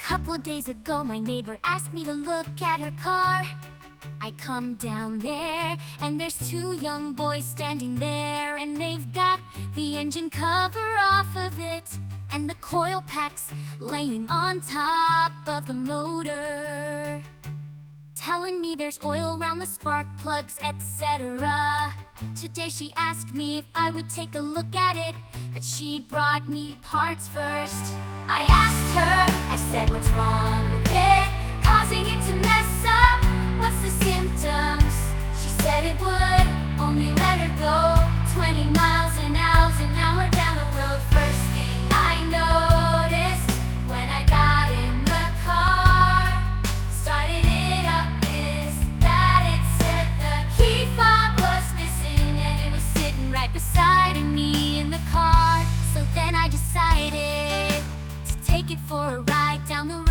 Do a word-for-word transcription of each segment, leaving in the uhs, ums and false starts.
Couple days ago, my neighbor asked me to look at her car. I come down there, and there's two young boys standing there, and they've got the engine cover off of it, and the coil packs laying on top of the motor, telling me there's oil around the spark plugs, et cetera. Today she asked me if I would take a look at it, but she brought me parts first. I asked her, I said, what's wrong with it? Causing it to mess up? What's the symptoms? She said it would only let her go twenty miles an hour an hour down the road. First thing I noticed when I got in the car, started it up, is that it said the key fob was missing, and it was sitting right beside me in the car. So then I decided to take it for a ride down the road.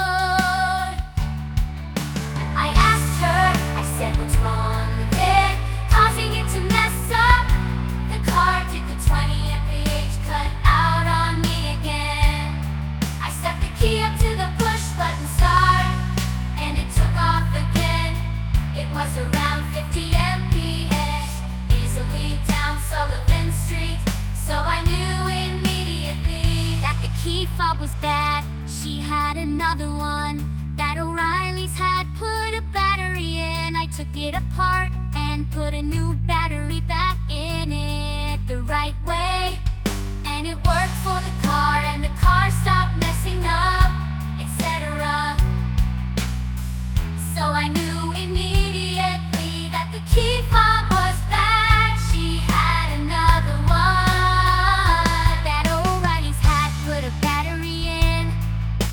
I asked her, I said, what's wrong with it? Causing it to mess up? The car did the twenty M P H cut out on me again. I stepped the key up to the push button start, and it took off again. It was around fifty M P H, easily down Sullivan Street. So I knew immediately that the key fob was bad. She had another one that O'Reilly's had put a battery in. I took it apart and put a new battery back in it the right way, and it worked for the car, and the car stopped messing up.